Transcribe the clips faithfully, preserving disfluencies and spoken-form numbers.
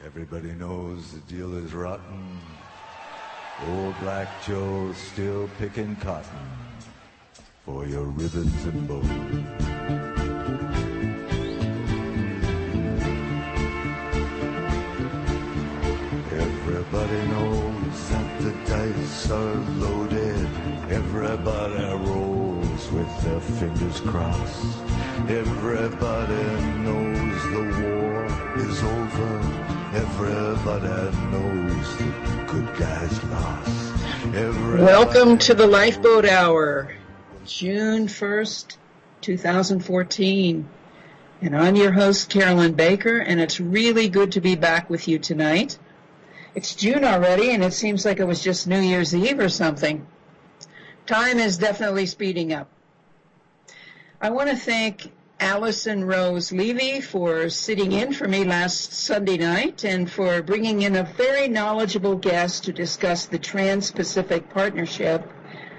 Everybody knows the deal is rotten. Old Black Joe's still picking cotton for your ribbons and bows. Everybody knows that the dice are loaded. Everybody rolls with their fingers crossed. Everybody knows the war is over. Everybody knows the good guys lost. Everybody Welcome to the Lifeboat Hour, June first, twenty fourteen. And I'm your host, Carolyn Baker, and it's really good to be back with you tonight. It's June already, and it seems like it was just New Year's Eve or something. Time is definitely speeding up. I want to thank Allison Rose Levy for sitting in for me last Sunday night and for bringing in a very knowledgeable guest to discuss the Trans-Pacific Partnership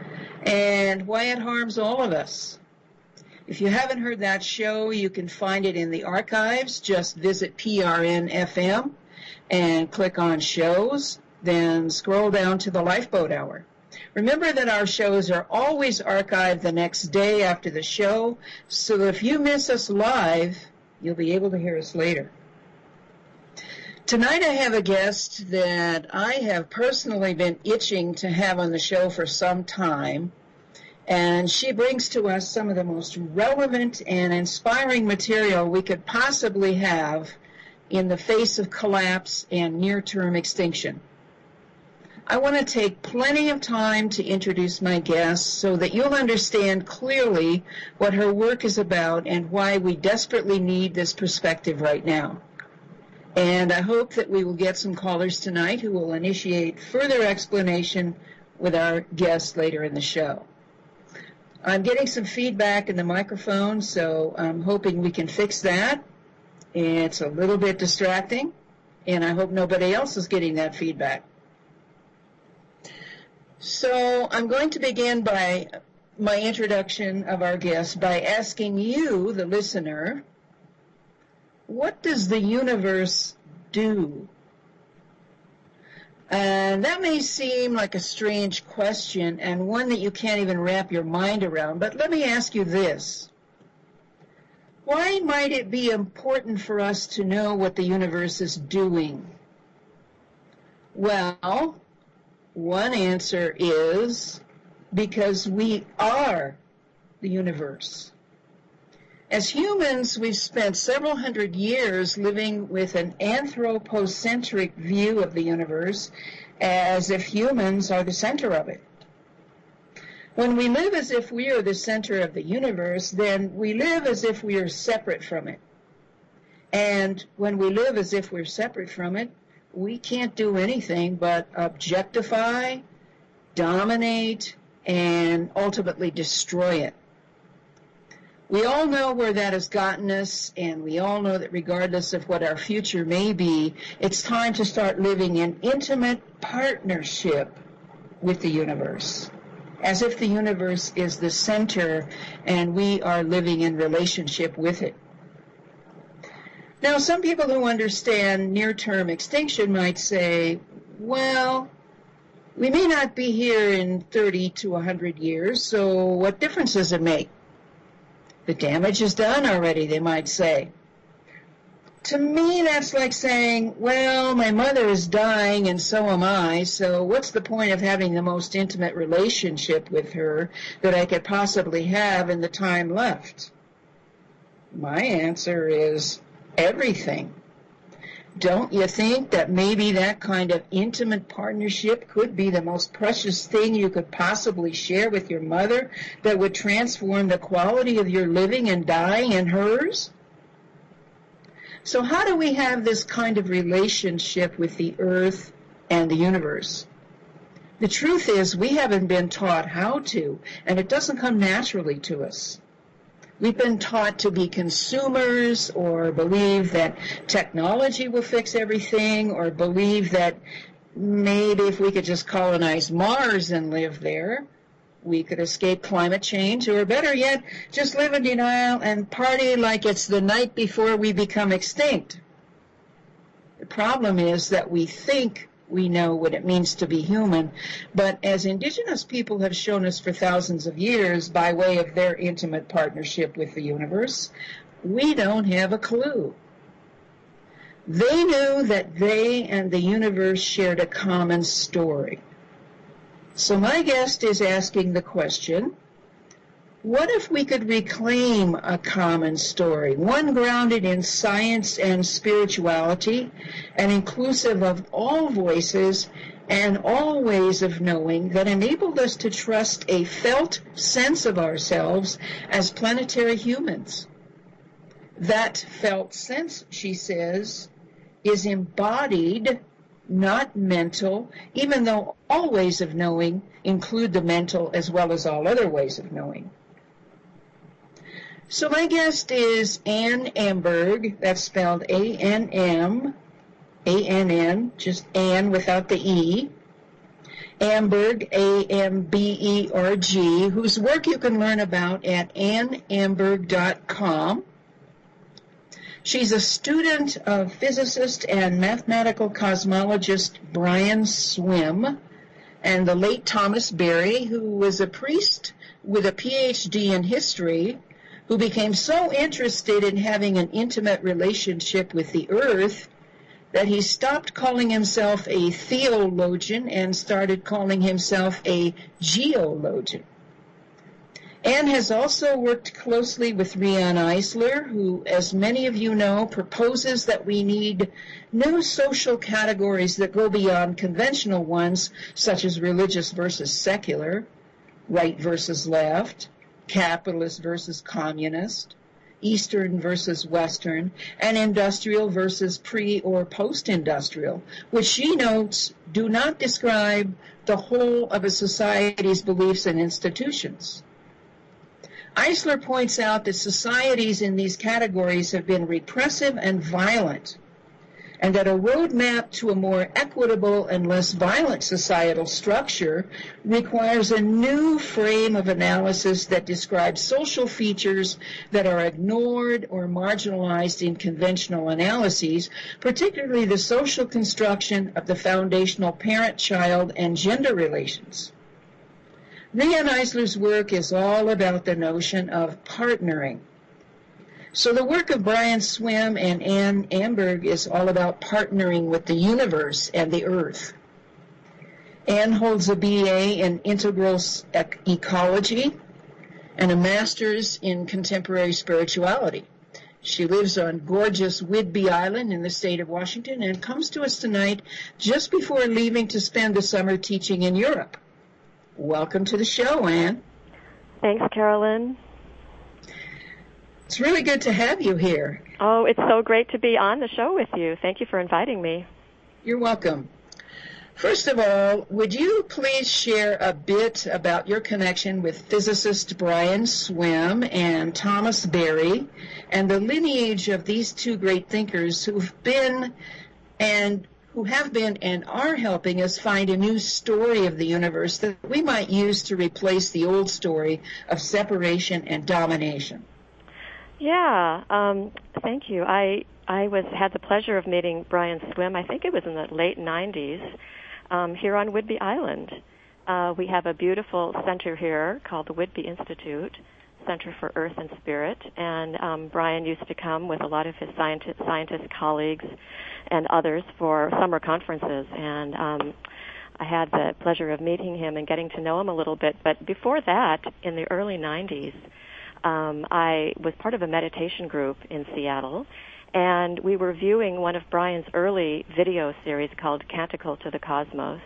and why it harms all of us. If you haven't heard that show, you can find it in the archives. Just visit P R N F M and click on shows, then scroll down to the Lifeboat Hour. Remember that our shows are always archived the next day after the show, so that if you miss us live, you'll be able to hear us later. Tonight I have a guest that I have personally been itching to have on the show for some time, and she brings to us some of the most relevant and inspiring material we could possibly have in the face of collapse and near-term extinction. I want to take plenty of time to introduce my guest so that you'll understand clearly what her work is about and why we desperately need this perspective right now. And I hope that we will get some callers tonight who will initiate further explanation with our guest later in the show. I'm getting some feedback in the microphone, so I'm hoping we can fix that. It's a little bit distracting, and I hope nobody else is getting that feedback. So I'm going to begin by my introduction of our guest by asking you, the listener, what does the universe do? And that may seem like a strange question and one that you can't even wrap your mind around, but let me ask you this. Why might it be important for us to know what the universe is doing? Well, one answer is because we are the universe. As humans, we've spent several hundred years living with an anthropocentric view of the universe as if humans are the center of it. When we live as if we are the center of the universe, then we live as if we are separate from it. And when we live as if we're separate from it, we can't do anything but objectify, dominate, and ultimately destroy it. We all know where that has gotten us, and we all know that regardless of what our future may be, it's time to start living in intimate partnership with the universe, as if the universe is the center and we are living in relationship with it. Now, some people who understand near-term extinction might say, well, we may not be here in thirty to one hundred years, so what difference does it make? The damage is done already, they might say. To me, that's like saying, well, my mother is dying and so am I, so what's the point of having the most intimate relationship with her that I could possibly have in the time left? My answer is everything. Don't you think that maybe that kind of intimate partnership could be the most precious thing you could possibly share with your mother that would transform the quality of your living and dying and hers? So how do we have this kind of relationship with the earth and the universe? The truth is we haven't been taught how to, and it doesn't come naturally to us. We've been taught to be consumers or believe that technology will fix everything or believe that maybe if we could just colonize Mars and live there, we could escape climate change, or better yet, just live in denial and party like it's the night before we become extinct. The problem is that we think we know what it means to be human, but as indigenous people have shown us for thousands of years by way of their intimate partnership with the universe, we don't have a clue. They knew that they and the universe shared a common story. So my guest is asking the question, what if we could reclaim a common story, one grounded in science and spirituality and inclusive of all voices and all ways of knowing that enabled us to trust a felt sense of ourselves as planetary humans? That felt sense, she says, is embodied, not mental, even though all ways of knowing include the mental as well as all other ways of knowing. So my guest is Ann Amberg, that's spelled A N M, A N N, just Ann without the E, Amberg, A M B E R G, whose work you can learn about at ann amberg dot com. She's a student of physicist and mathematical cosmologist Brian Swimme and the late Thomas Berry, who was a priest with a P H D in history, who became so interested in having an intimate relationship with the earth that he stopped calling himself a theologian and started calling himself a geologian. Ann has also worked closely with Riane Eisler, who, as many of you know, proposes that we need new social categories that go beyond conventional ones, such as religious versus secular, right versus left, capitalist versus communist, Eastern versus Western, and industrial versus pre- or post-industrial, which she notes do not describe the whole of a society's beliefs and institutions. Eisler points out that societies in these categories have been repressive and violent, and that a roadmap to a more equitable and less violent societal structure requires a new frame of analysis that describes social features that are ignored or marginalized in conventional analyses, particularly the social construction of the foundational parent-child and gender relations. Riane Eisler's work is all about the notion of partnering. So the work of Brian Swimme and Ann Amberg is all about partnering with the universe and the earth. Ann holds a B A in integral ecology and a master's in contemporary spirituality. She lives on gorgeous Whidbey Island in the state of Washington and comes to us tonight just before leaving to spend the summer teaching in Europe. Welcome to the show, Ann. Thanks, Carolyn. It's really good to have you here. Oh, it's so great to be on the show with you. Thank you for inviting me. You're welcome. First of all, would you please share a bit about your connection with physicist Brian Swimme and Thomas Berry and the lineage of these two great thinkers who've been and who have been and are helping us find a new story of the universe that we might use to replace the old story of separation and domination? Yeah, um, thank you. I I was had the pleasure of meeting Brian Swimme. I think it was in the late nineties um, here on Whidbey Island. Uh, we have a beautiful center here called the Whidbey Institute, Center for Earth and Spirit, and um, Brian used to come with a lot of his scientist, scientist colleagues and others for summer conferences, and um, I had the pleasure of meeting him and getting to know him a little bit. But before that, in the early nineties, um, I was part of a meditation group in Seattle, and we were viewing one of Brian's early video series called Canticle to the Cosmos,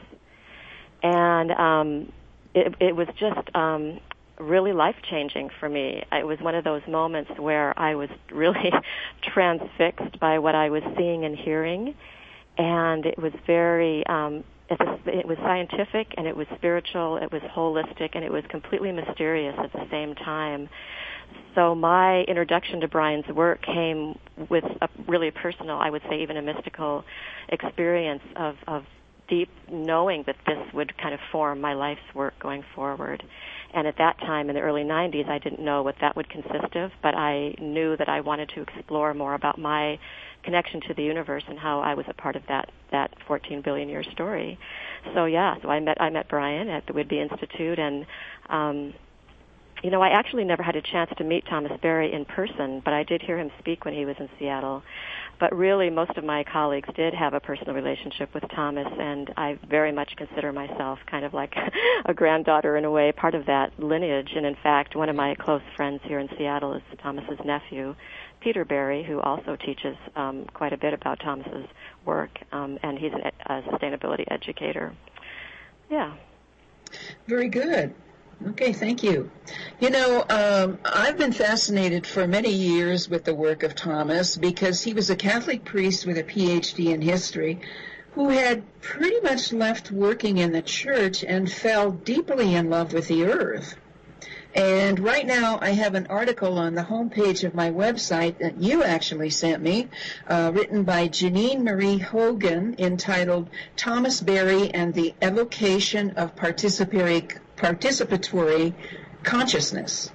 and um, it, it was just um, really life-changing for me. It was one of those moments where I was really transfixed by what I was seeing and hearing, and it was very, um, it was scientific, and it was spiritual, it was holistic, and it was completely mysterious at the same time. So my introduction to Brian's work came with a really personal, I would say even a mystical experience of, of deep knowing that this would kind of form my life's work going forward. And at that time, in the early nineties, I didn't know what that would consist of, but I knew that I wanted to explore more about my connection to the universe and how I was a part of that that fourteen billion year story. So yeah, so I met I met Brian at the Whidbey Institute, and um, you know, I actually never had a chance to meet Thomas Berry in person, but I did hear him speak when he was in Seattle. But really, most of my colleagues did have a personal relationship with Thomas, and I very much consider myself kind of like a granddaughter in a way, part of that lineage. And in fact, one of my close friends here in Seattle is Thomas's nephew, Peter Berry, who also teaches um, quite a bit about Thomas's work, um, and he's an, a sustainability educator. Yeah. Very good. Okay, thank you. You know, um, I've been fascinated for many years with the work of Thomas because he was a Catholic priest with a P H D in history who had pretty much left working in the church and fell deeply in love with the earth. And right now I have an article on the homepage of my website that you actually sent me, uh, written by Janine Marie Hogan, entitled Thomas Berry and the Evocation of Participatory, Participatory Consciousness.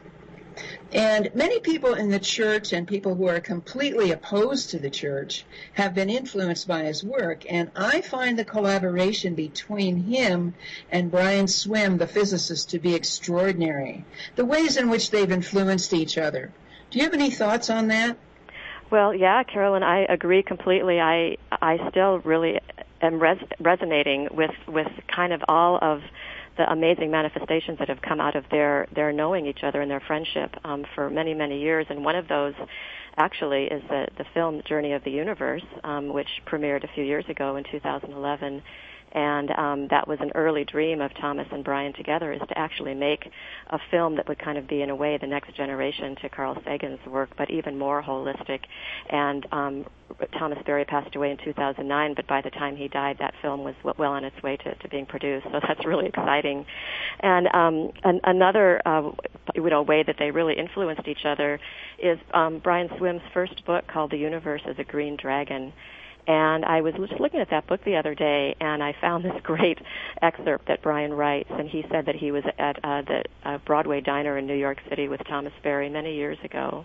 And many people in the church and people who are completely opposed to the church have been influenced by his work, and I find the collaboration between him and Brian Swimme, the physicist, to be extraordinary. The ways in which they've influenced each other. Do you have any thoughts on that? Well, yeah, Carolyn, I agree completely. I I still really am res- resonating with, with kind of all of the amazing manifestations that have come out of their, their knowing each other and their friendship um, for many, many years. And one of those actually is the, the film Journey of the Universe, um, which premiered a few years ago in two thousand eleven. And um, that was an early dream of Thomas and Brian together, is to actually make a film that would kind of be, in a way, the next generation to Carl Sagan's work, but even more holistic. And um, Thomas Berry passed away in two thousand nine, but by the time he died, that film was well on its way to, to being produced. So that's really exciting. And um, an, another uh, you know, way that they really influenced each other is um, Brian Swimme's first book called The Universe as a Green Dragon. And I was just looking at that book the other day, and I found this great excerpt that Brian writes. And he said that he was at uh, the uh, Broadway Diner in New York City with Thomas Berry many years ago.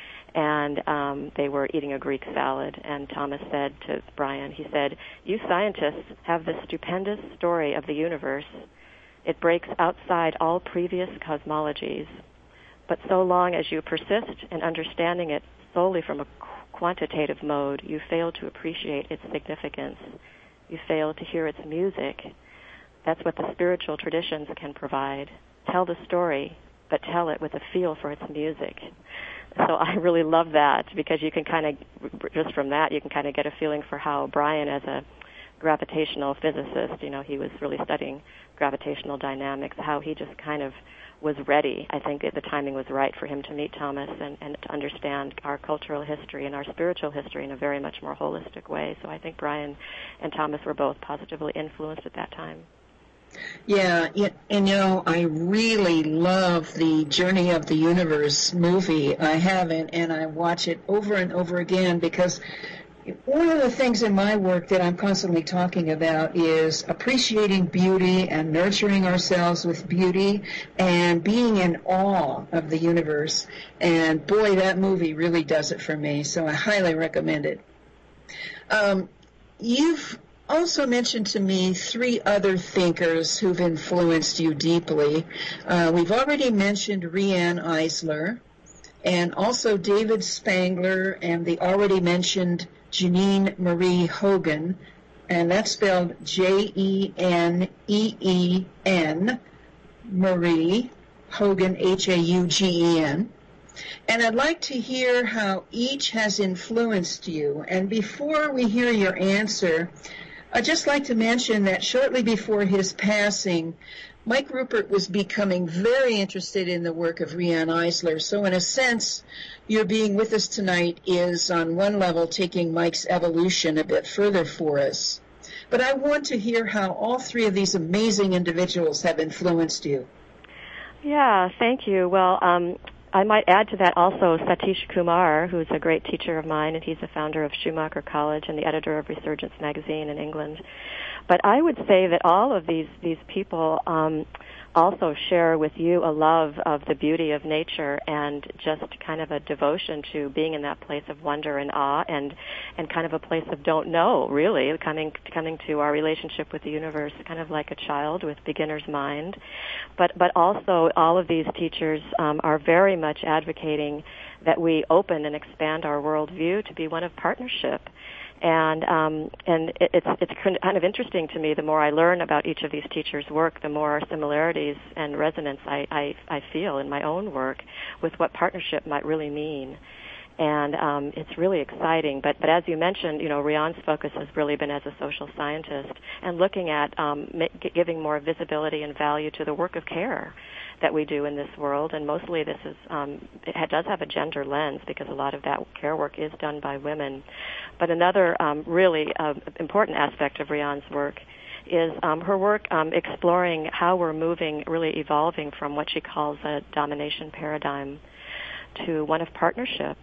And um, they were eating a Greek salad. And Thomas said to Brian, he said, "You scientists have this stupendous story of the universe. It breaks outside all previous cosmologies. But so long as you persist in understanding it solely from a quantitative mode, you fail to appreciate its significance. You fail to hear its music. That's what the spiritual traditions can provide. Tell the story, but tell it with a feel for its music." So I really love that, because you can kind of, just from that, you can kind of get a feeling for how Brian, as a gravitational physicist, you know, he was really studying gravitational dynamics, how he just kind of was ready. I think the timing was right for him to meet Thomas and, and to understand our cultural history and our spiritual history in a very much more holistic way. So I think Brian and Thomas were both positively influenced at that time. Yeah, and you know, I really love the Journey of the Universe movie. I have it, and I watch it over and over again, because one of the things in my work that I'm constantly talking about is appreciating beauty and nurturing ourselves with beauty and being in awe of the universe. And boy, that movie really does it for me, so I highly recommend it. Um, you've also mentioned to me three other thinkers who've influenced you deeply. Uh, we've already mentioned Riane Eisler, and also David Spangler, and the already mentioned Janine Marie Hogan, and that's spelled J E N E E N, Marie Hogan, H A U G E N. And I'd like to hear how each has influenced you. And before we hear your answer, I'd just like to mention that shortly before his passing, Mike Ruppert was becoming very interested in the work of Riane Eisler. So in a sense, your being with us tonight is on one level taking Mike's evolution a bit further for us. But I want to hear how all three of these amazing individuals have influenced you. Yeah, thank you. Well, um, I might add to that also Satish Kumar, who's a great teacher of mine, and he's the founder of Schumacher College and the editor of Resurgence magazine in England. But I would say that all of these these people um, also share with you a love of the beauty of nature and just kind of a devotion to being in that place of wonder and awe and and kind of a place of don't know, really, coming coming to our relationship with the universe kind of like a child with beginner's mind. But but also all of these teachers um, are very much advocating that we open and expand our worldview to be one of partnership. And um, and it, it's it's kind of interesting to me. The more I learn about each of these teachers' work, the more similarities and resonance I, I, I feel in my own work with what partnership might really mean. And um, it's really exciting. But but as you mentioned, you know, Rian's focus has really been as a social scientist and looking at um, giving more visibility and value to the work of care that we do in this world, and mostly this is um, it does have a gender lens because a lot of that care work is done by women. But another um, really uh, important aspect of Rian's work is um, her work um, exploring how we're moving, really evolving from what she calls a domination paradigm to one of partnership.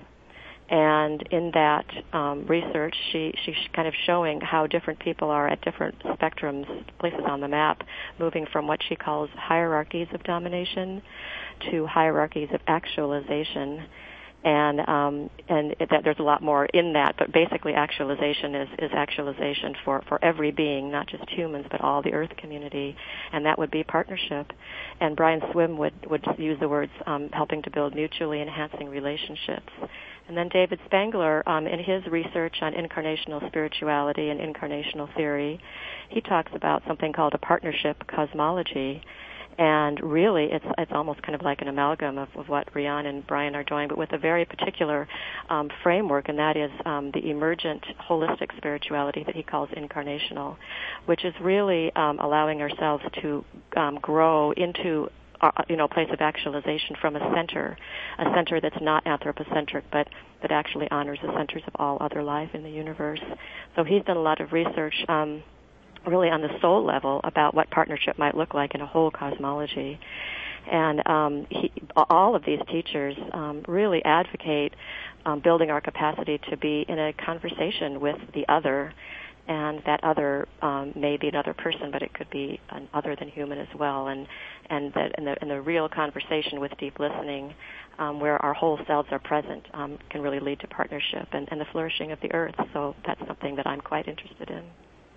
And in that um, research, she, she's kind of showing how different people are at different spectrums, places on the map, moving from what she calls hierarchies of domination to hierarchies of actualization. And um, and it, that there's a lot more in that, but basically actualization is, is actualization for, for every being, not just humans, but all the Earth community, and that would be partnership. And Brian Swim would, would use the words um, helping to build mutually enhancing relationships. And then David Spangler, um, in his research on incarnational spirituality and incarnational theory, he talks about something called a partnership cosmology. And really, it's it's almost kind of like an amalgam of, of what Rian and Brian are doing, but with a very particular um, framework, and that is um, the emergent holistic spirituality that he calls incarnational, which is really um, allowing ourselves to um, grow into Uh, you know, a place of actualization from a center, a center that's not anthropocentric, but that actually honors the centers of all other life in the universe. So he's done a lot of research, um, really on the soul level, about what partnership might look like in a whole cosmology. And um, he, all of these teachers um, really advocate um, building our capacity to be in a conversation with the other. And that other um, may be another person, but it could be an other than human as well. And and that in the, in the real conversation with deep listening, um, where our whole selves are present, um, can really lead to partnership and, and the flourishing of the earth. So that's something that I'm quite interested in.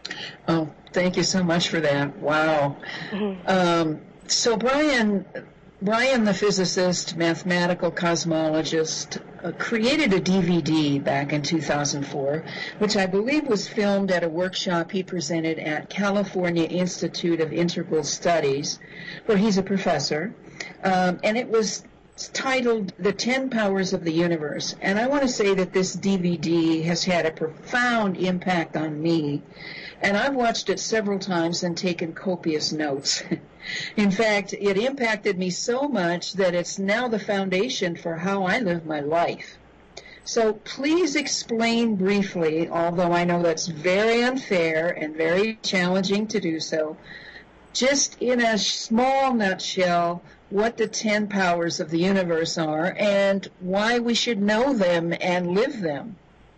Oh, thank you so much for that. Wow. Mm-hmm. Um, so Brian, Brian, the physicist, mathematical cosmologist, uh, created a D V D back in two thousand four, which I believe was filmed at a workshop he presented at California Institute of Integral Studies, where he's a professor, um, and it was titled The Ten Powers of the Universe. And I want to say that this D V D has had a profound impact on me, and I've watched it several times and taken copious notes. In fact, it impacted me so much that it's now the foundation for how I live my life. So please explain briefly, although I know that's very unfair and very challenging to do so, just in a small nutshell, what the ten powers of the universe are and why we should know them and live them.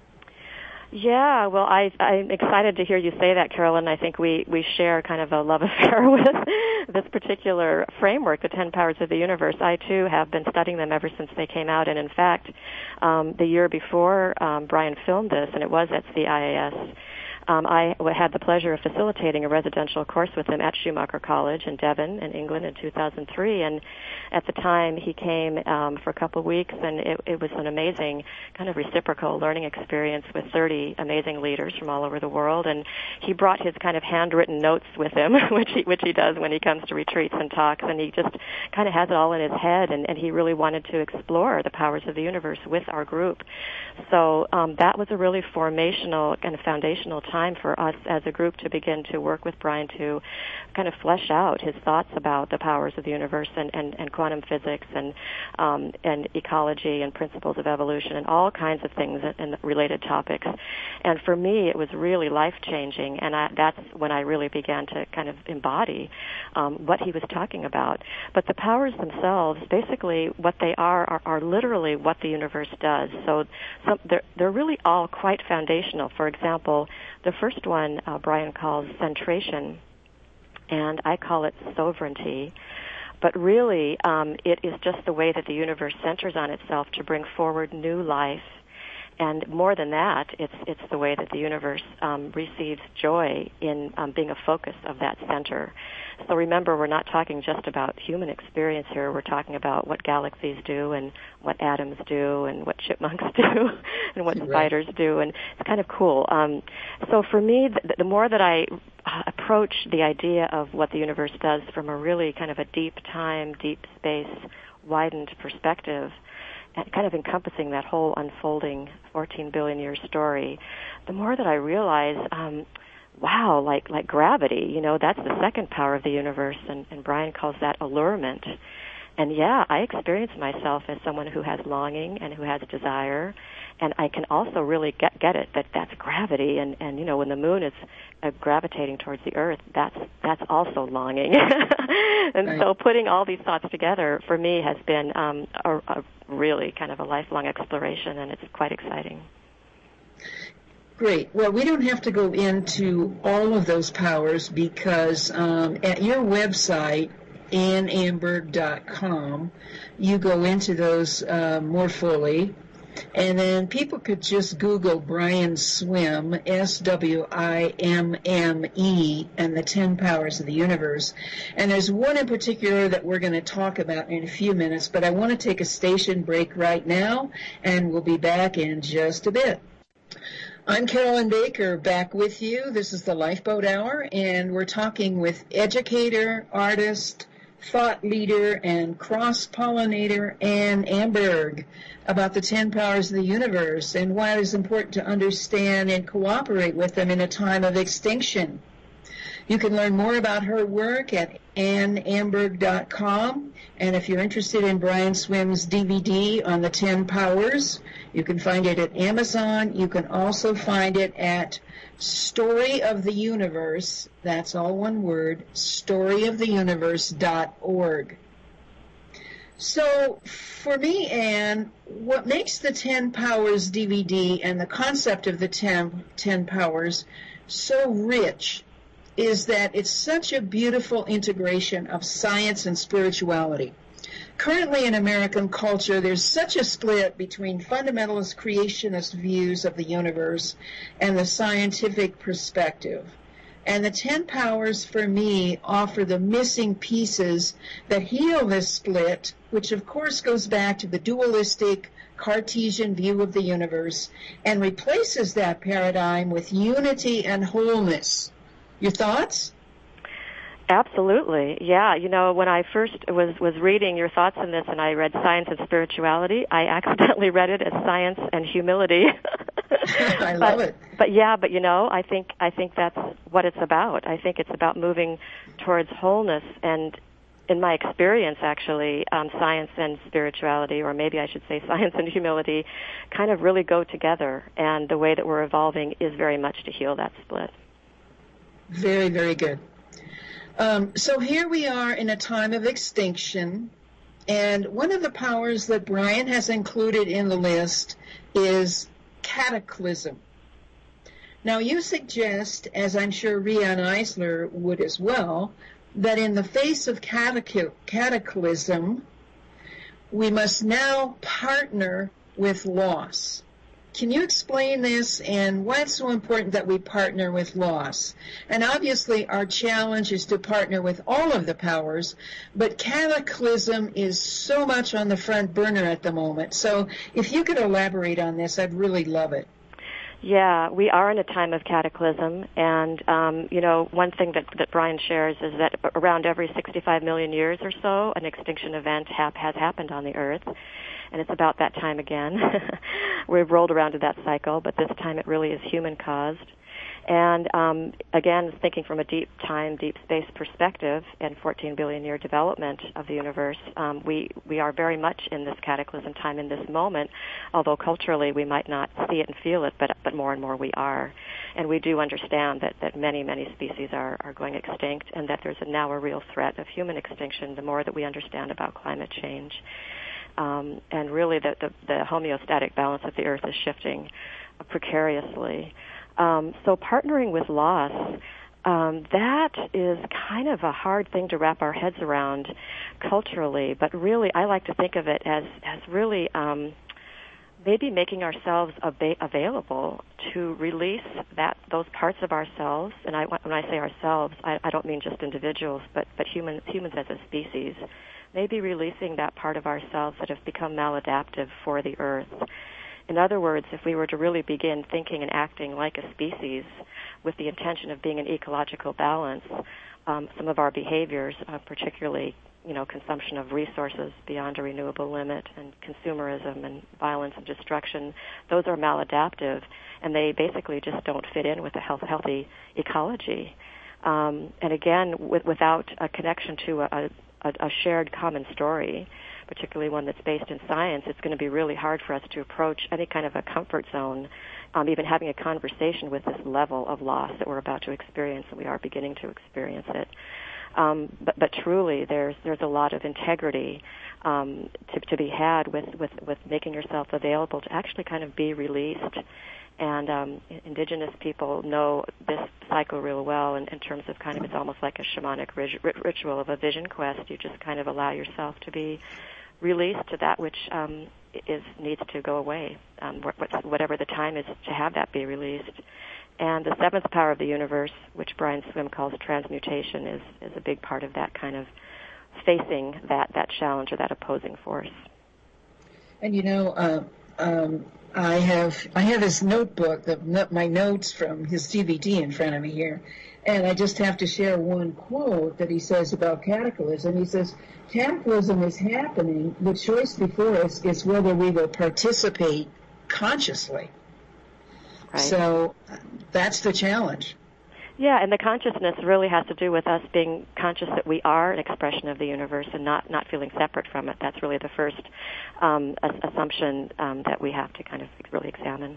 Yeah, well, I, I'm excited to hear you say that, Carolyn. I think we, we share kind of a love affair with this particular framework, the Ten Powers of the Universe. I, too, have been studying them ever since they came out. And, in fact, um, the year before um, Brian filmed this, and it was at C I A S, Um, I had the pleasure of facilitating a residential course with him at Schumacher College in Devon, in England, in two thousand three. And at the time, he came um, for a couple of weeks, and it, it was an amazing kind of reciprocal learning experience with thirty amazing leaders from all over the world. And he brought his kind of handwritten notes with him, which he, which he does when he comes to retreats and talks, and he just kind of has it all in his head, and, and he really wanted to explore the powers of the universe with our group. So um, that was a really formational and foundational time time for us as a group to begin to work with Brian to kind of flesh out his thoughts about the powers of the universe and, and, and quantum physics and um, and ecology and principles of evolution and all kinds of things and related topics. And for me, it was really life-changing, and I, that's when I really began to kind of embody um, what he was talking about. But the powers themselves, basically what they are, are, are literally what the universe does. So some, they're, they're really all quite foundational. For example, the first one uh, Brian calls centration, and I call it sovereignty. But really, um, it is just the way that the universe centers on itself to bring forward new life. And more than that, it's it's the way that the universe um, receives joy in um, being a focus of that center. So remember, we're not talking just about human experience here. We're talking about what galaxies do and what atoms do and what chipmunks do and what right. spiders do. And it's kind of cool. Um, so for me, the, the more that I approach the idea of what the universe does from a really kind of a deep time, deep space, widened perspective, kind of encompassing that whole unfolding fourteen billion year story, the more that I realize, um, wow, like like gravity, you know, that's the second power of the universe, and, and Brian calls that allurement. And yeah, I experience myself as someone who has longing and who has desire, and I can also really get get it that that's gravity, and, and you know, when the moon is uh, gravitating towards the earth, that's that's also longing. And right. so putting all these thoughts together for me has been um, a, a really kind of a lifelong exploration, and it's quite exciting. Great. Well, we don't have to go into all of those powers because um, at your website, ann amberg dot com, you go into those uh, more fully. And then people could just Google Brian Swimme, S W I M M E, and the ten powers of the universe. And there's one in particular that we're going to talk about in a few minutes, but I want to take a station break right now, and we'll be back in just a bit. I'm Carolyn Baker, back with you. This is the Lifeboat Hour, and we're talking with educator, artist, thought leader, and cross-pollinator Ann Amberg about the ten powers of the universe and why it is important to understand and cooperate with them in a time of extinction. You can learn more about her work at ann amberg dot com, and if you're interested in Brian Swimme's D V D on the ten powers, you can find it at Amazon. You can also find it at Story of the Universe, that's all one word, story of the universe dot org. So for me, Ann, what makes the ten powers D V D and the concept of the ten, ten powers so rich is that it's such a beautiful integration of science and spirituality. Currently in American culture, there's such a split between fundamentalist creationist views of the universe and the scientific perspective. And the ten powers, for me, offer the missing pieces that heal this split, which of course goes back to the dualistic Cartesian view of the universe and replaces that paradigm with unity and wholeness. Your thoughts? Absolutely. Yeah. You know, when I first was, was reading your thoughts on this and I read Science and Spirituality, I accidentally read it as Science and Humility. I love but, it. But yeah, but you know, I think I think that's what it's about. I think it's about moving towards wholeness, and in my experience, actually, um, science and spirituality, or maybe I should say science and humility, kind of really go together, and the way that we're evolving is very much to heal that split. Very, very good. Um, so here we are in a time of extinction, and one of the powers that Brian has included in the list is cataclysm. Now you suggest, as I'm sure Rian Eisler would as well, that in the face of cataclysm, we must now partner with loss. Can you explain this and why it's so important that we partner with loss? And obviously our challenge is to partner with all of the powers, but cataclysm is so much on the front burner at the moment. So if you could elaborate on this, I'd really love it. Yeah, we are in a time of cataclysm, and, um, you know, one thing that, that Brian shares is that around every sixty-five million years or so, an extinction event hap- has happened on the Earth, and it's about that time again. We've rolled around to that cycle, but this time it really is human-caused. And um, again, thinking from a deep time, deep space perspective and fourteen billion year development of the universe, um, we, we are very much in this cataclysm time in this moment, although culturally we might not see it and feel it, but, but more and more we are. And we do understand that, that many, many species are, are going extinct, and that there's a, now a real threat of human extinction the more that we understand about climate change. Um, and really the, the, the homeostatic balance of the Earth is shifting precariously. Um, so partnering with loss, um, that is kind of a hard thing to wrap our heads around culturally, but really I like to think of it as, as really um, maybe making ourselves ab- available to release that those parts of ourselves. And I, when I say ourselves, I, I don't mean just individuals, but, but humans, humans as a species, maybe releasing that part of ourselves that have become maladaptive for the Earth. In other words, if we were to really begin thinking and acting like a species with the intention of being in ecological balance, um, some of our behaviors, uh, particularly, you know, consumption of resources beyond a renewable limit and consumerism and violence and destruction, those are maladaptive, and they basically just don't fit in with a health, healthy ecology. Um, and again, with, without a connection to a, a, a shared common story, particularly one that's based in science, it's going to be really hard for us to approach any kind of a comfort zone, um, even having a conversation with this level of loss that we're about to experience, and we are beginning to experience it. Um, but, but truly, there's there's a lot of integrity um, to, to be had with, with, with making yourself available to actually kind of be released. And um, indigenous people know this cycle real well in, in terms of kind of, it's almost like a shamanic rit- ritual of a vision quest. You just kind of allow yourself to be released to that which um, is needs to go away, um, whatever the time is to have that be released. And the seventh power of the universe, which Brian Swimme calls transmutation, is, is a big part of that kind of facing that, that challenge or that opposing force. And you know, uh, um, I have I have his notebook, the, my notes from his D V D in front of me here, and I just have to share one quote that he says about cataclysm. He says, "Cataclysm is happening. The choice before us is whether we will participate consciously." Right. So that's the challenge. Yeah, and the consciousness really has to do with us being conscious that we are an expression of the universe and not, not feeling separate from it. That's really the first um, assumption um, that we have to kind of really examine.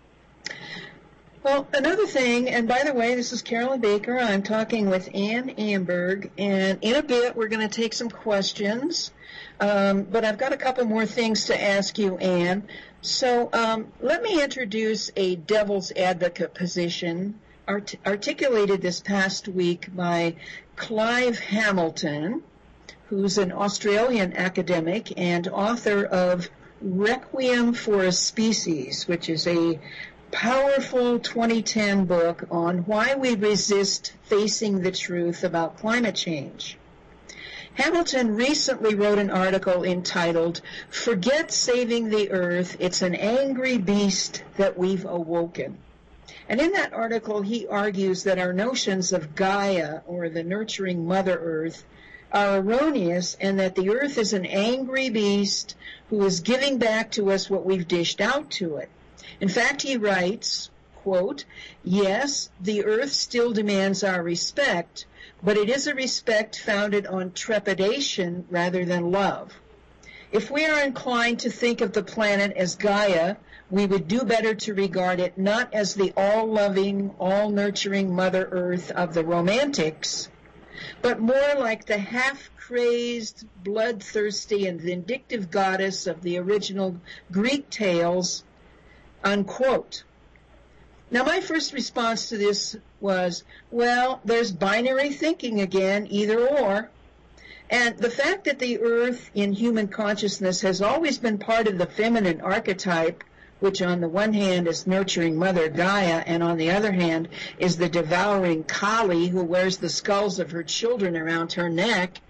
Well, another thing, and by the way, this is Carolyn Baker. I'm talking with Ann Amberg, and in a bit we're going to take some questions. Um, but I've got a couple more things to ask you, Ann. So um, let me introduce a devil's advocate position art- articulated this past week by Clive Hamilton, who's an Australian academic and author of Requiem for a Species, which is a powerful twenty ten book on why we resist facing the truth about climate change. Hamilton recently wrote an article entitled, "Forget Saving the Earth, It's an Angry Beast That We've Awoken." And in that article, he argues that our notions of Gaia, or the nurturing Mother Earth, are erroneous, and that the Earth is an angry beast who is giving back to us what we've dished out to it. In fact, he writes, quote, "Yes, the Earth still demands our respect, but it is a respect founded on trepidation rather than love. If we are inclined to think of the planet as Gaia, we would do better to regard it not as the all-loving, all-nurturing Mother Earth of the Romantics, but more like the half-crazed, bloodthirsty, and vindictive goddess of the original Greek tales," unquote. Now, my first response to this was, well, there's binary thinking again, either or. And the fact that the Earth in human consciousness has always been part of the feminine archetype, which on the one hand is nurturing Mother Gaia, and on the other hand is the devouring Kali who wears the skulls of her children around her neck,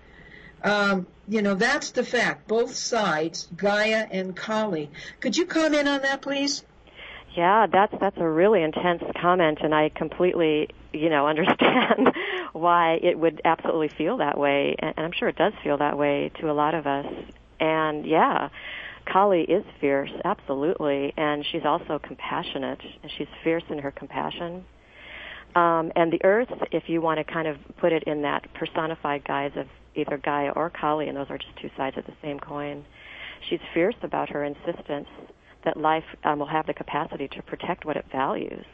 um, you know, that's the fact. Both sides, Gaia and Kali. Could you comment on that, please? Yeah, that's that's a really intense comment, and I completely, you know, understand why it would absolutely feel that way, and I'm sure it does feel that way to a lot of us. And yeah, Kali is fierce, absolutely, and she's also compassionate, and she's fierce in her compassion. Um, and the earth, if you want to kind of put it in that personified guise of either Gaia or Kali, and those are just two sides of the same coin, she's fierce about her insistence that life um, will have the capacity to protect what it values.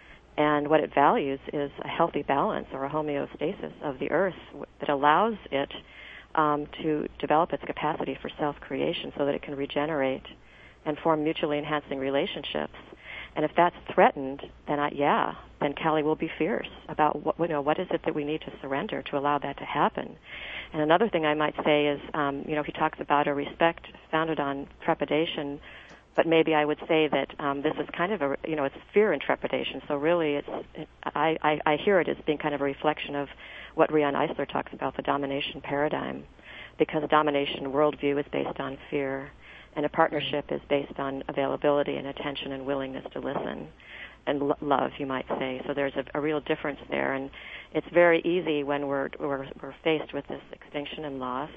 And what it values is a healthy balance or a homeostasis of the earth that allows it um, to develop its capacity for self-creation so that it can regenerate and form mutually enhancing relationships. And if that's threatened, then I, yeah, then Kali will be fierce about what, you know, what is it that we need to surrender to allow that to happen. And another thing I might say is, um, you know, he talks about a respect founded on trepidation, but maybe I would say that um, this is kind of a, you know, it's fear and trepidation. So really, it's it, I, I, I hear it as being kind of a reflection of what Riane Eisler talks about, the domination paradigm, because a domination worldview is based on fear. And a partnership is based on availability and attention and willingness to listen and lo- love, you might say. So there's a, a real difference there. And it's very easy when we're, we're, we're faced with this extinction and loss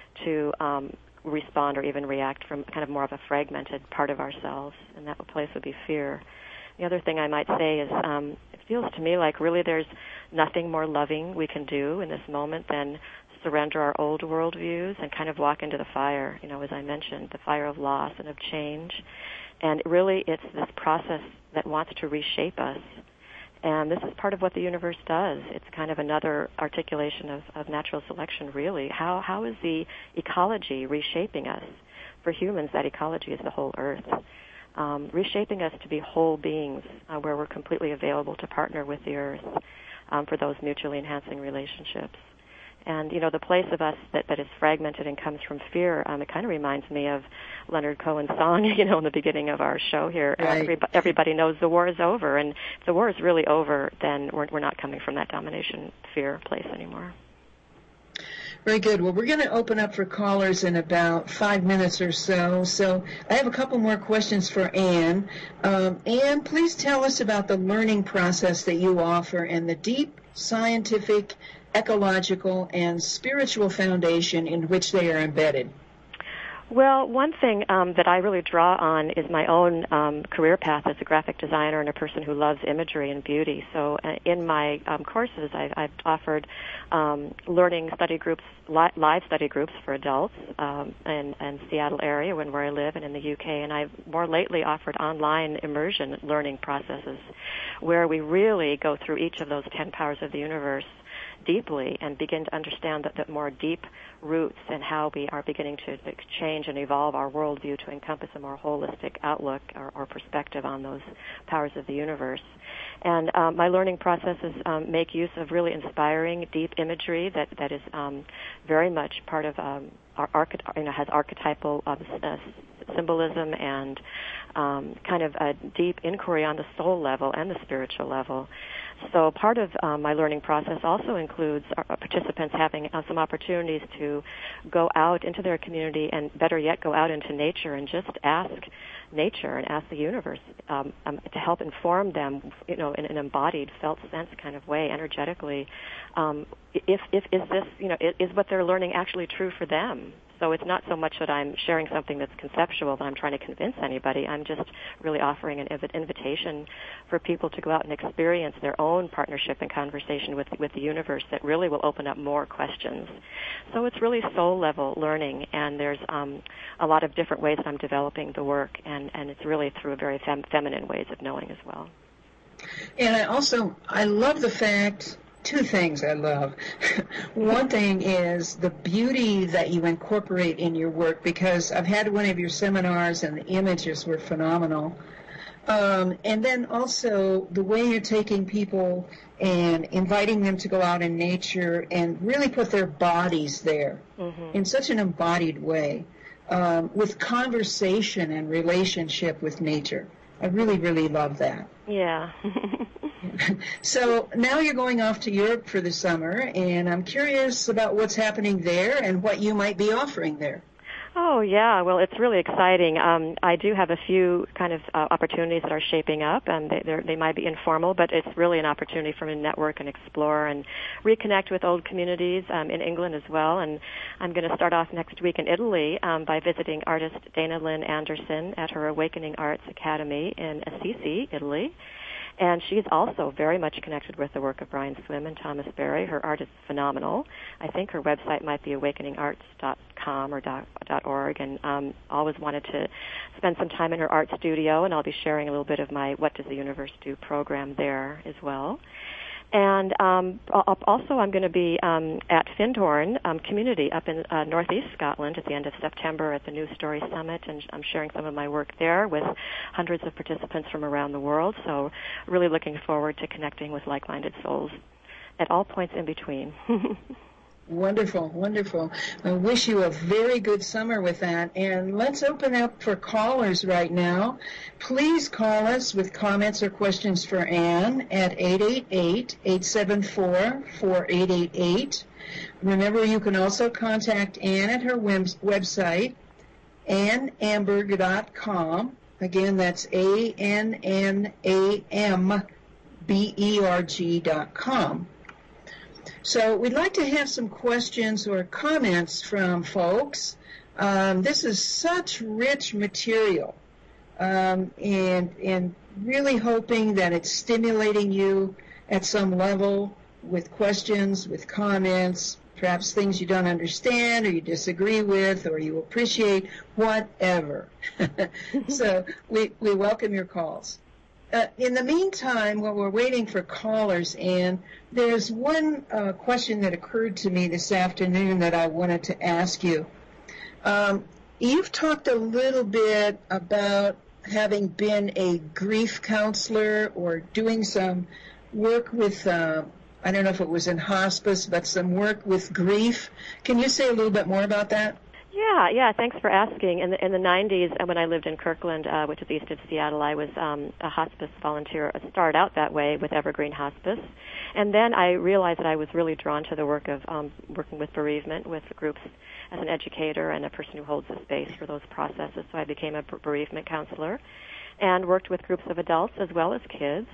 to um, respond or even react from kind of more of a fragmented part of ourselves. And that place would be fear. The other thing I might say is um, it feels to me like really there's nothing more loving we can do in this moment than surrender our old worldviews and kind of walk into the fire, you know, as I mentioned, the fire of loss and of change. And really it's this process that wants to reshape us. And this is part of what the universe does. It's kind of another articulation of, of natural selection, really. How how is the ecology reshaping us? For humans, that ecology is the whole earth. Um, reshaping us to be whole beings uh, where we're completely available to partner with the earth um, for those mutually enhancing relationships. And, you know, the place of us that, that is fragmented and comes from fear, um, it kind of reminds me of Leonard Cohen's song, you know, in the beginning of our show here. Right. Everybody, everybody knows the war is over. And if the war is really over, then we're, we're not coming from that domination fear place anymore. Very good. Well, we're going to open up for callers in about five minutes or so. So I have a couple more questions for Anne. Um, Anne, please tell us about the learning process that you offer and the deep scientific, ecological, and spiritual foundation in which they are embedded. Well, one thing um, that I really draw on is my own um, career path as a graphic designer and a person who loves imagery and beauty. So uh, in my um, courses, I, I've offered um, learning study groups, li- live study groups for adults um, in, in Seattle area, when where I live, and in the U K. And I've more lately offered online immersion learning processes where we really go through each of those ten powers of the universe deeply and begin to understand that, that more deep roots and how we are beginning to change and evolve our worldview to encompass a more holistic outlook or, or perspective on those powers of the universe. And um, my learning processes um, make use of really inspiring, deep imagery that, that is um, very much part of um, our archety- you know, has archetypal uh, symbolism and um, kind of a deep inquiry on the soul level and the spiritual level. So part of um, my learning process also includes our participants having uh, some opportunities to go out into their community and, better yet, go out into nature and just ask nature and ask the universe um, um, to help inform them, you know, in an embodied, felt sense kind of way, energetically. Um, if, if is this, you know, is, is what they're learning actually true for them? So it's not so much that I'm sharing something that's conceptual that I'm trying to convince anybody. I'm just really offering an inv- invitation for people to go out and experience their own partnership and conversation with with the universe that really will open up more questions. So it's really soul-level learning, and there's um, a lot of different ways that I'm developing the work, and, and it's really through very fem- feminine ways of knowing as well. And I also, I love the fact... Two things I love. One thing is the beauty that you incorporate in your work, because I've had one of your seminars and the images were phenomenal. Um, and then also the way you're taking people and inviting them to go out in nature and really put their bodies there mm-hmm. in such an embodied way, um, with conversation and relationship with nature. I really, really love that. Yeah. So now you're going off to Europe for the summer, and I'm curious about what's happening there and what you might be offering there. Oh, yeah. Well, it's really exciting. Um, I do have a few kind of uh, opportunities that are shaping up, and they they might be informal, but it's really an opportunity for me to network and explore and reconnect with old communities um, in England as well. And I'm going to start off next week in Italy um, by visiting artist Dana Lynn Anderson at her Awakening Arts Academy in Assisi, Italy. And she's also very much connected with the work of Brian Swimme and Thomas Berry. Her art is phenomenal. I think her website might be awakening arts dot com or .org, and um, always wanted to spend some time in her art studio, and I'll be sharing a little bit of my What Does the Universe Do program there as well. And um, also I'm going to be um, at Findhorn um, Community up in uh, northeast Scotland at the end of September at the New Story Summit, and I'm sharing some of my work there with hundreds of participants from around the world. So really looking forward to connecting with like-minded souls at all points in between. Wonderful, wonderful. I wish you a very good summer with that. And let's open up for callers right now. Please call us with comments or questions for Anne at eight eight eight, eight seven four, four eight eight eight. Remember, you can also contact Anne at her website, ann amberg dot com. Again, that's A N N A M B E R G dot com. So we'd like to have some questions or comments from folks. Um, this is such rich material, um, and, and really hoping that it's stimulating you at some level with questions, with comments, perhaps things you don't understand or you disagree with or you appreciate, whatever. So we, we welcome your calls. Uh, in the meantime, while we're waiting for callers, Anne, there's one uh, question that occurred to me this afternoon that I wanted to ask you. Um, you've talked a little bit about having been a grief counselor or doing some work with, uh, I don't know if it was in hospice, but some work with grief. Can you say a little bit more about that? Yeah, yeah, thanks for asking. In the, in the nineties, when I lived in Kirkland, uh, which is east of Seattle, I was um, a hospice volunteer. I started out that way with Evergreen Hospice. And then I realized that I was really drawn to the work of um, working with bereavement, with groups as an educator and a person who holds the space for those processes. So I became a bereavement counselor and worked with groups of adults as well as kids.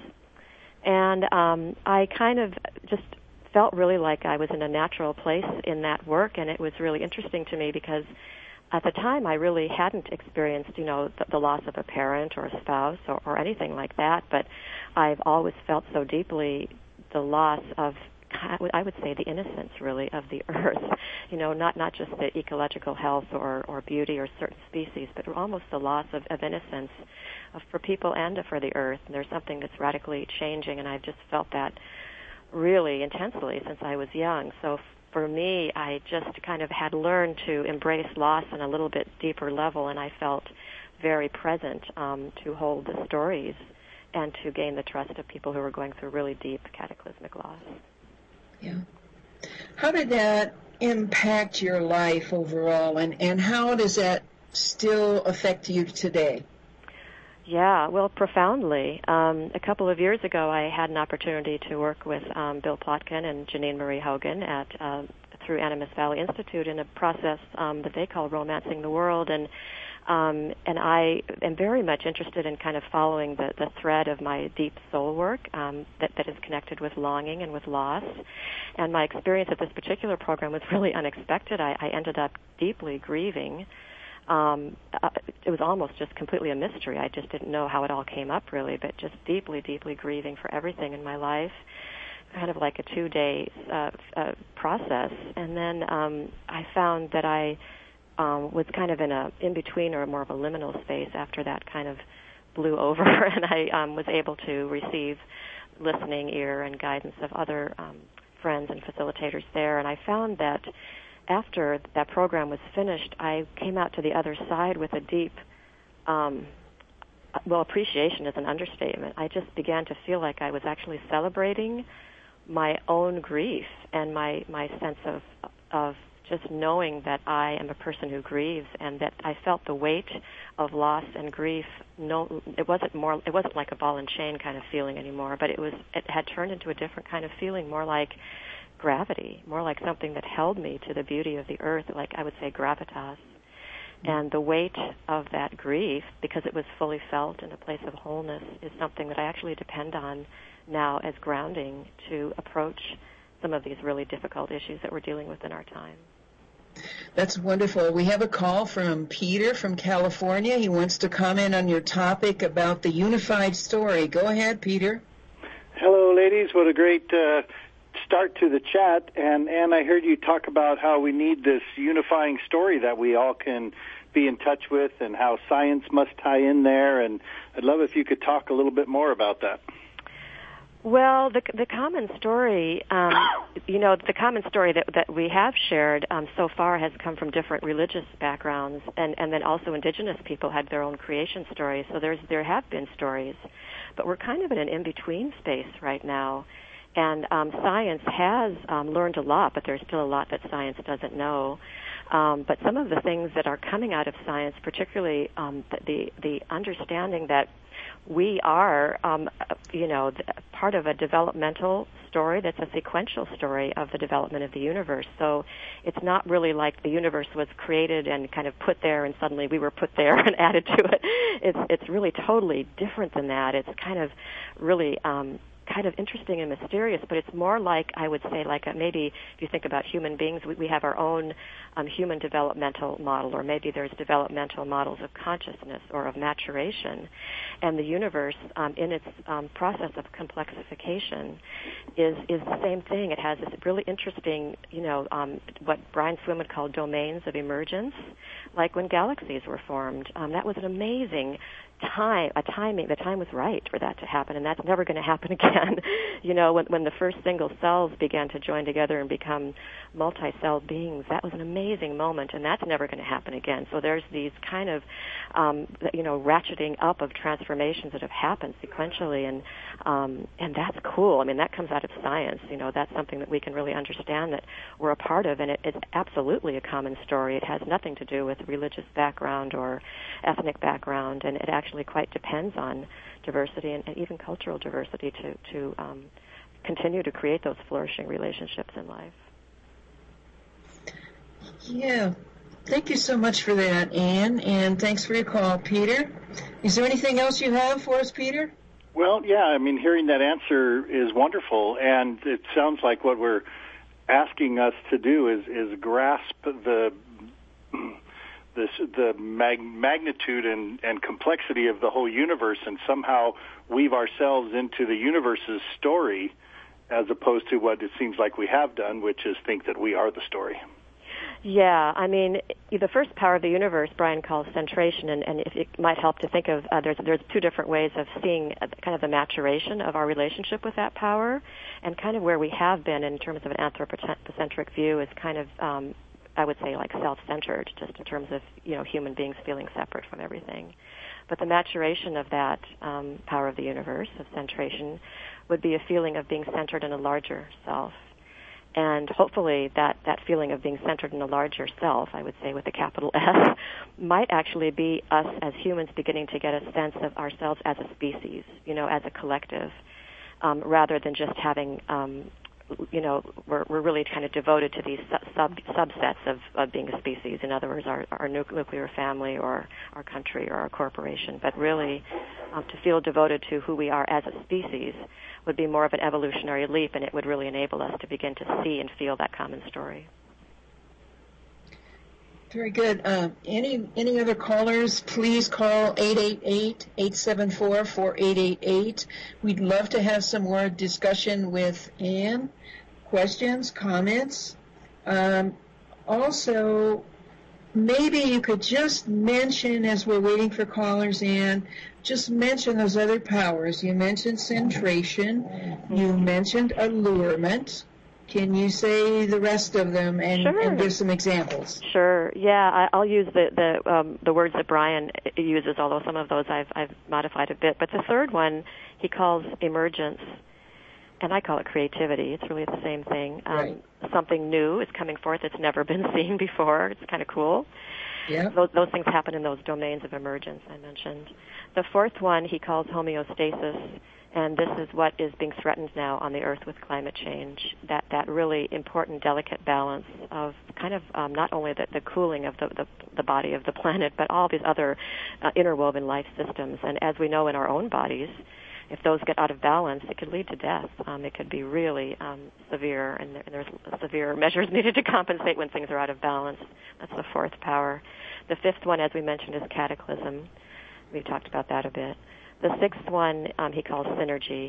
And um, I kind of just felt really like I was in a natural place in that work, and it was really interesting to me because at the time I really hadn't experienced, you know, the, the loss of a parent or a spouse or, or anything like that, but I've always felt so deeply the loss of, I would say, the innocence, really, of the earth, you know, not, not just the ecological health or, or beauty or certain species, but almost the loss of, of innocence of, for people and for the earth. And there's something that's radically changing, and I've just felt that really intensely since I was young. So for me, I just kind of had learned to embrace loss on a little bit deeper level, and I felt very present um, to hold the stories and to gain the trust of people who were going through really deep cataclysmic loss. Yeah. How did that impact your life overall, and, and how does that still affect you today? Yeah, well, profoundly. Um, a couple of years ago, I had an opportunity to work with um, Bill Plotkin and Janine Marie Hogan at uh, through Animas Valley Institute in a process um, that they call Romancing the World, and um, and I am very much interested in kind of following the, the thread of my deep soul work um, that, that is connected with longing and with loss. And my experience at this particular program was really unexpected. I, I ended up deeply grieving. Um, uh, it was almost just completely a mystery. I just didn't know how it all came up, really, but just deeply, deeply grieving for everything in my life, kind of like a two-day uh, uh, process. And then um, I found that I um, was kind of in a in-between or more of a liminal space after that kind of blew over, and I um, was able to receive listening ear and guidance of other um, friends and facilitators there. And I found that after that program was finished, I came out to the other side with a deep, um, well, appreciation is an understatement. I just began to feel like I was actually celebrating my own grief and my, my sense of of just knowing that I am a person who grieves, and that I felt the weight of loss and grief. No, it wasn't more. It wasn't like a ball and chain kind of feeling anymore, but it was. It had turned into a different kind of feeling, more like gravity, more like something that held me to the beauty of the earth, like I would say gravitas. And the weight of that grief, because it was fully felt in a place of wholeness, is something that I actually depend on now as grounding to approach some of these really difficult issues that we're dealing with in our time. That's wonderful. We have a call from Peter from California. He wants to comment on your topic about the unified story. Go ahead, Peter. ladies. What a great uh, start to the chat. And, and I heard you talk about how we need this unifying story that we all can be in touch with and how science must tie in there. And I'd love if you could talk a little bit more about that. Well, the the common story, um, you know, the common story that that we have shared um, so far has come from different religious backgrounds, and, and then also indigenous people had their own creation stories. So there's there have been stories, but we're kind of in an in-between space right now. And um, science has um, learned a lot, but there's still a lot that science doesn't know. Um, but some of the things that are coming out of science, particularly um, the the understanding that we are, um, you know, part of a developmental story that's a sequential story of the development of the universe. So it's not really like the universe was created and kind of put there and suddenly we were put there and added to it. It's it's really totally different than that. It's kind of really um, kind of interesting and mysterious, but it's more like, I would say, like a, maybe if you think about human beings, we, we have our own um, human developmental model, or maybe there's developmental models of consciousness or of maturation. And the universe, um, in its um, process of complexification, is is the same thing. It has this really interesting, you know, um, what Brian Swimme would call domains of emergence, like when galaxies were formed. Um, that was an amazing time, a timing, the time was right for that to happen, and that's never going to happen again. You know, when when the first single cells began to join together and become multi-celled beings, that was an amazing moment, and that's never going to happen again. So there's these kind of, um, you know, ratcheting up of transformations that have happened sequentially, and um, and that's cool. I mean, that comes out of science. You know, that's something that we can really understand that we're a part of, and it, it's absolutely a common story. It has nothing to do with religious background or ethnic background, and it actually quite depends on diversity and, and even cultural diversity to, to um, continue to create those flourishing relationships in life. Yeah. Thank you so much for that, Anne, and thanks for your call, Peter. Is there anything else you have for us, Peter? Well, yeah, I mean, hearing that answer is wonderful, and it sounds like what we're asking us to do is, is grasp the this, the mag- magnitude and, and complexity of the whole universe and somehow weave ourselves into the universe's story as opposed to what it seems like we have done, which is think that we are the story. Yeah, I mean, the first power of the universe, Brian calls centration, and, and if it might help to think of, uh, there's, there's two different ways of seeing uh, kind of the maturation of our relationship with that power, and kind of where we have been in terms of an anthropocentric view is kind of, um, I would say, like self-centered, just in terms of, you know, human beings feeling separate from everything. But the maturation of that um, power of the universe, of centration, would be a feeling of being centered in a larger self. And hopefully that, that feeling of being centered in a larger self, I would say with a capital S, might actually be us as humans beginning to get a sense of ourselves as a species, you know, as a collective, um, rather than just having, um, you know, we're, we're really kind of devoted to these sub, subsets of, of being a species. In other words, our, our nuclear family or our country or our corporation. But really, um, to feel devoted to who we are as a species would be more of an evolutionary leap, and it would really enable us to begin to see and feel that common story. Very good. Uh, any any other callers, please call eight eight eight, eight seven four, four eight eight eight. We'd love to have some more discussion with Anne. Questions, comments. Um, also, maybe you could just mention, as we're waiting for callers, Anne, just mention those other powers. You mentioned centration. You mentioned allurement. Can you say the rest of them and, sure. and give some examples? Sure. Yeah, I, I'll use the the, um, the words that Brian uses, although some of those I've, I've modified a bit. But the third one he calls emergence, and I call it creativity. It's really the same thing. Um, right. Something new is coming forth that's never been seen before. It's kind of cool. Yeah. Those, those things happen in those domains of emergence I mentioned. The fourth one he calls homeostasis, and this is what is being threatened now on the Earth with climate change, that, that really important, delicate balance of kind of um, not only the, the cooling of the, the, the body of the planet, but all these other uh, interwoven life systems. And as we know in our own bodies, if those get out of balance, it could lead to death. Um, it could be really um, severe, and, there, and there's severe measures needed to compensate when things are out of balance. That's the fourth power. The fifth one, as we mentioned, is cataclysm. We've talked about that a bit. The sixth one um, he calls synergy,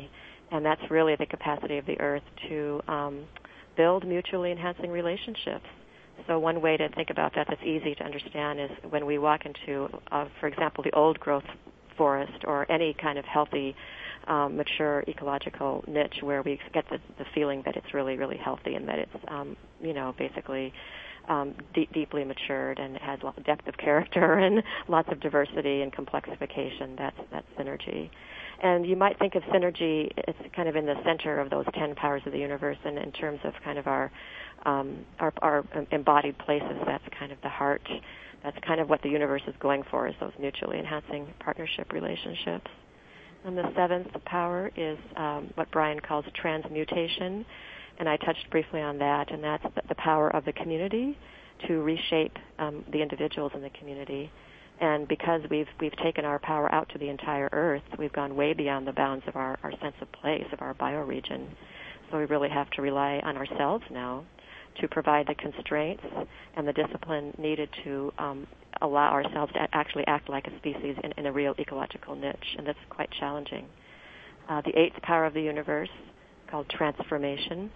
And that's really the capacity of the earth to um, build mutually enhancing relationships. So one way to think about that that's easy to understand is when we walk into, uh, for example, the old growth forest or any kind of healthy, um, mature ecological niche where we get the, the feeling that it's really, really healthy and that it's, um, you know, basically um, deep, deeply matured and it has depth of character and lots of diversity and complexification. That's, that's synergy. And you might think of synergy, it's kind of in the center of those ten powers of the universe, and in terms of kind of our, um, our, our embodied places, that's kind of the heart. That's kind of what the universe is going for, is those mutually enhancing partnership relationships. And the seventh power is um, what Brian calls transmutation, and I touched briefly on that, and that's the power of the community to reshape um, the individuals in the community. And because we've we've taken our power out to the entire earth, we've gone way beyond the bounds of our, our sense of place, of our bioregion. So we really have to rely on ourselves now to provide the constraints and the discipline needed to um, allow ourselves to actually act like a species in, in a real ecological niche, and that's quite challenging. Uh, the eighth power of the universe, called transformation.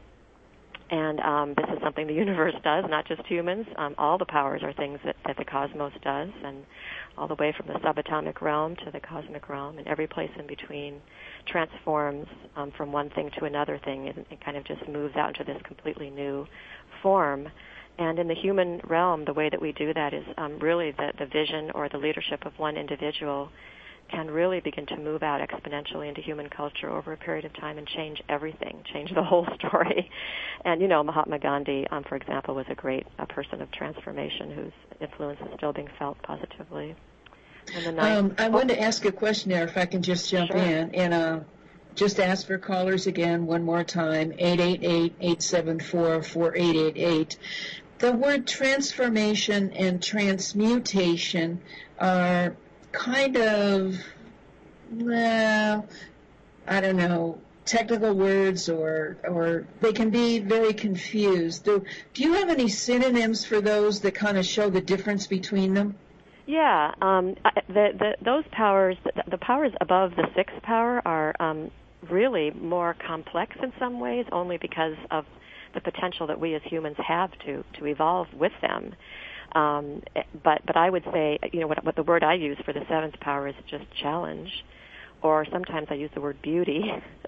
And um, this is something the universe does, not just humans. Um, all the powers are things that, that the cosmos does, and all the way from the subatomic realm to the cosmic realm, and every place in between transforms um, from one thing to another thing, and it kind of just moves out into this completely new form. And in the human realm, the way that we do that is um, really the, the vision or the leadership of one individual can really begin to move out exponentially into human culture over a period of time and change everything, change the whole story. And, you know, Mahatma Gandhi, um, for example, was a great a person of transformation whose influence is still being felt positively. And the ninth, um, I oh, wanted to ask a question there, if I can just jump sure. in. And uh, just ask for callers again one more time, eight eight eight, eight seven four, four eight eight eight. The word transformation and transmutation are kind of, well, I don't know, technical words, or or they can be very confused. Do, do you have any synonyms for those that kind of show the difference between them? Yeah, um, the, the, those powers, the, the powers above the sixth power are um, really more complex in some ways, only because of the potential that we as humans have to, to evolve with them. Um, but but I would say, you know, what, what the word I use for the seventh power is just challenge, or sometimes I use the word beauty.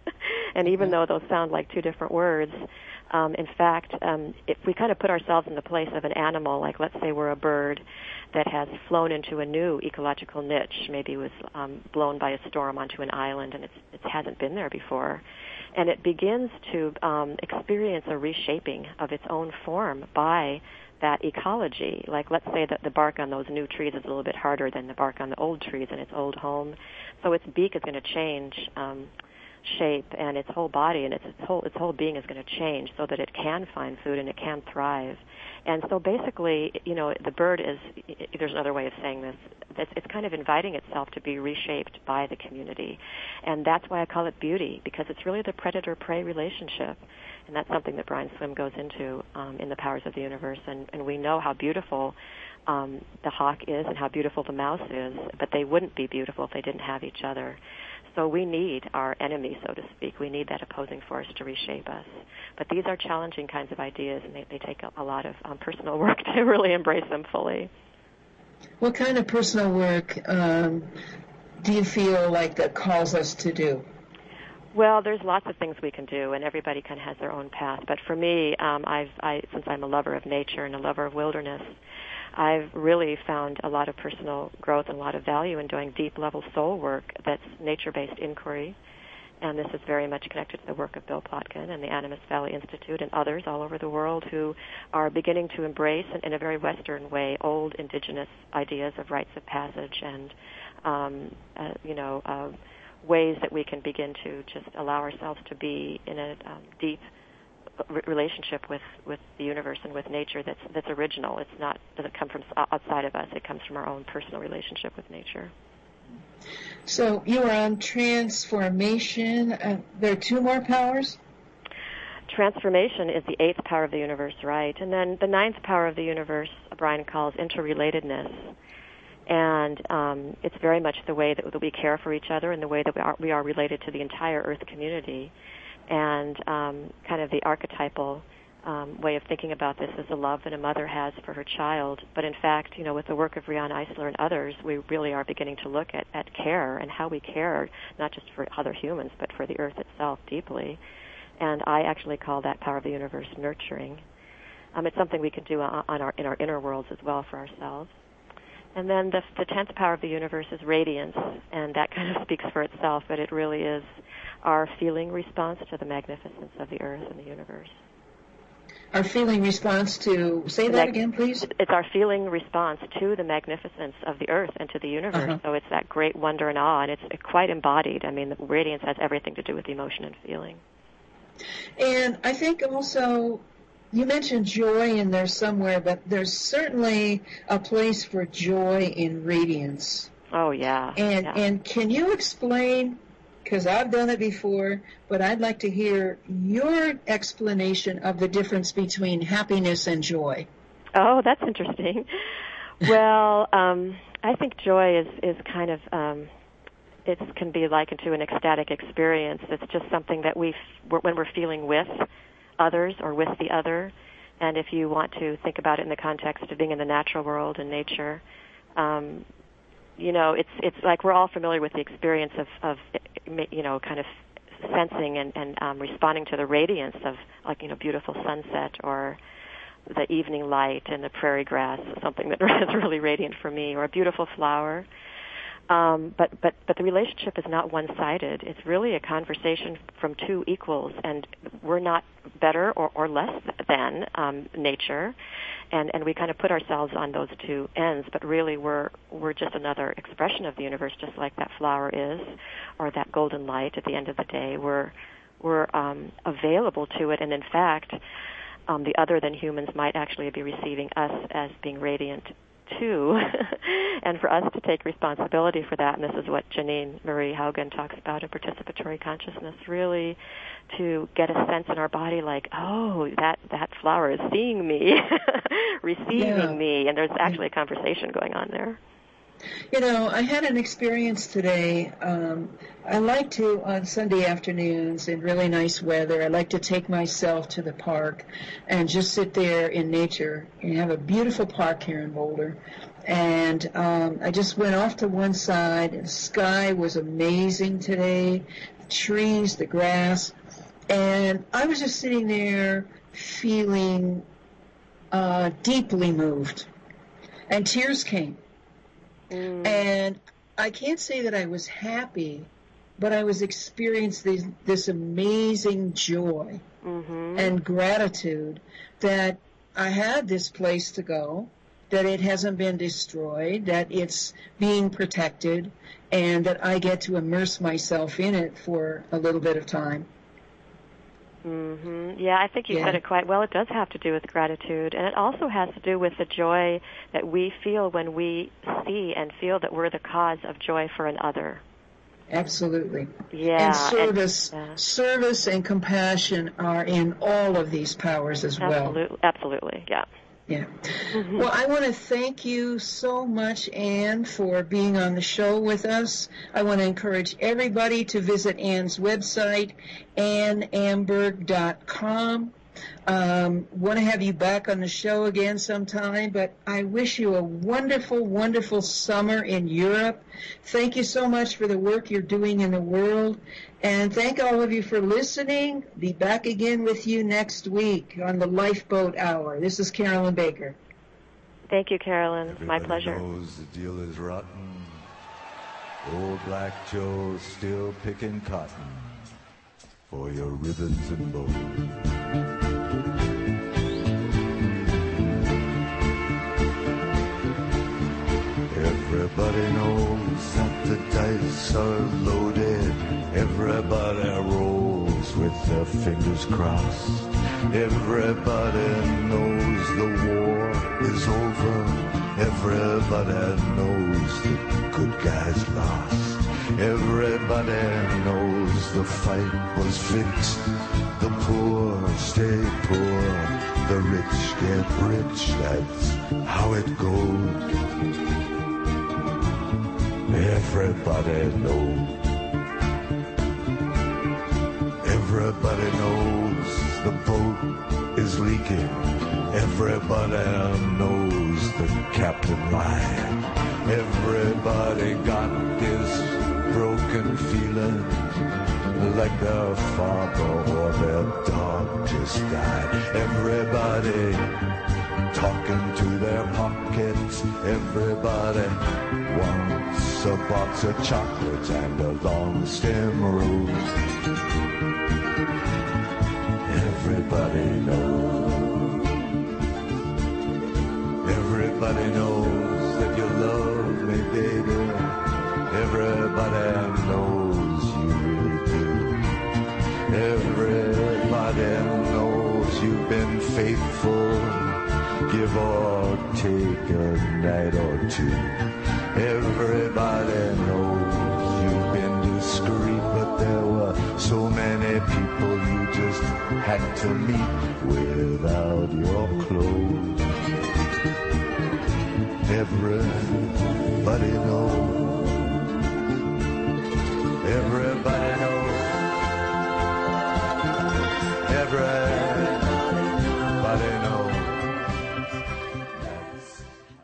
And even though those sound like two different words, um, in fact, um, if we kind of put ourselves in the place of an animal, like let's say we're a bird that has flown into a new ecological niche, maybe it was um, blown by a storm onto an island and it's, it hasn't been there before, and it begins to um, experience a reshaping of its own form by that ecology. Like, let's say that the bark on those new trees is a little bit harder than the bark on the old trees in its old home, so its beak is going to change um, shape, and its whole body and its, its whole its whole being is going to change so that it can find food and it can thrive. And so basically, you know, the bird is, there's another way of saying this, it's, it's kind of inviting itself to be reshaped by the community. And that's why I call it beauty, because it's really the predator-prey relationship. And that's something that Brian Swimme goes into um, in The Powers of the Universe. And, and we know how beautiful um, the hawk is and how beautiful the mouse is, but they wouldn't be beautiful if they didn't have each other. So we need our enemy, so to speak. We need that opposing force to reshape us. But these are challenging kinds of ideas, and they, they take a, a lot of um, personal work to really embrace them fully. What kind of personal work um, do you feel like that calls us to do? Well, there's lots of things we can do, and everybody kind of has their own path. But for me, um, I've, I, since I'm a lover of nature and a lover of wilderness, I've really found a lot of personal growth and a lot of value in doing deep-level soul work that's nature-based inquiry. And this is very much connected to the work of Bill Plotkin and the Animas Valley Institute and others all over the world who are beginning to embrace, in a very Western way, old indigenous ideas of rites of passage and, um, uh, you know, uh, ways that we can begin to just allow ourselves to be in a um, deep relationship with, with the universe and with nature that's that's original. It's not doesn't come from outside of us. It comes from our own personal relationship with nature. So you are on transformation. Uh, there are two more powers? Transformation is the eighth power of the universe, right? And then the ninth power of the universe, Brian calls interrelatedness. And um, it's very much the way that, that we care for each other and the way that we are, we are related to the entire Earth community. And um, kind of the archetypal um, way of thinking about this is the love that a mother has for her child. But in fact, you know, with the work of Riane Eisler and others, we really are beginning to look at, at care and how we care, not just for other humans, but for the Earth itself deeply. And I actually call that power of the universe nurturing. Um, it's something we can do on, on our, in our inner worlds as well for ourselves. And then the, the tenth power of the universe is radiance, and that kind of speaks for itself, but it really is our feeling response to the magnificence of the Earth and the universe. Our feeling response to, say that again, please? It's our feeling response to the magnificence of the Earth and to the universe. Uh-huh. So it's that great wonder and awe, and it's quite embodied. I mean, the radiance has everything to do with emotion and feeling. And I think also, you mentioned joy in there somewhere, but there's certainly a place for joy in radiance. Oh, yeah. And yeah. and can you explain, because I've done it before, but I'd like to hear your explanation of the difference between happiness and joy. Oh, that's interesting. Well, um, I think joy is, is kind of, um, it can be likened to an ecstatic experience. It's just something that we, when we're feeling with others or with the other. And if you want to think about it in the context of being in the natural world and nature, um, you know, it's it's like we're all familiar with the experience of, of you know, kind of sensing and, and um, responding to the radiance of, like, you know, beautiful sunset or the evening light in the prairie grass, something that is really radiant for me, or a beautiful flower. Um, but, but, but the relationship is not one-sided. It's really a conversation from two equals, and we're not better or, or less than um, nature, and, and we kind of put ourselves on those two ends, but really we're, we're just another expression of the universe, just like that flower is, or that golden light at the end of the day. We're, we're um, available to it, and in fact, um, the other than humans might actually be receiving us as being radiant too, and for us to take responsibility for that, and this is what Janine Marie Haugen talks about in participatory consciousness, really to get a sense in our body like, oh, that, that flower is seeing me, receiving yeah. me, and there's actually a conversation going on there. You know, I had an experience today. Um, I like to, on Sunday afternoons in really nice weather, I like to take myself to the park and just sit there in nature. We have a beautiful park here in Boulder. And um, I just went off to one side. The sky was amazing today, the trees, the grass. And I was just sitting there feeling uh, deeply moved. And tears came. Mm. And I can't say that I was happy, but I was experiencing this, this amazing joy mm-hmm. and gratitude that I had this place to go, that it hasn't been destroyed, that it's being protected, and that I get to immerse myself in it for a little bit of time. Mm-hmm. Yeah, I think you yeah. said it quite well. It does have to do with gratitude, and it also has to do with the joy that we feel when we see and feel that we're the cause of joy for another. Absolutely. Yeah. And service, and, uh, service and compassion are in all of these powers as well. Absolutely. Absolutely. Yeah. Yeah. Mm-hmm. Well, I want to thank you so much, Anne, for being on the show with us. I want to encourage everybody to visit Anne's website, anne amberg dot com. Um, want to have you back on the show again sometime, but I wish you a wonderful, wonderful summer in Europe. Thank you so much for the work you're doing in the world, and thank all of you for listening. Be back again with you next week on the Lifeboat Hour. This is Carolyn Baker. Thank you, Carolyn. Everybody My pleasure. knows the deal is rotten. Old Black Joe's still picking cotton for your ribbons and bows. Everybody knows that the dice are loaded. Everybody rolls with their fingers crossed. Everybody knows the war is over. Everybody knows the good guys lost. Everybody knows the fight was fixed. The poor stay poor. The rich get rich. That's how it goes. Everybody knows. Everybody knows the boat is leaking. Everybody knows the captain lied. Everybody got this broken feeling like their father or their dog just died. Everybody talking to their pockets. Everybody wants a box of chocolates and a long stem rose. Everybody knows. Everybody knows that you love me, baby. Everybody knows you really do. Everybody knows you've been faithful. Give or take a night or two. Everybody knows you've been discreet, but there were so many people you just had to meet without your clothes. Everybody knows. Everybody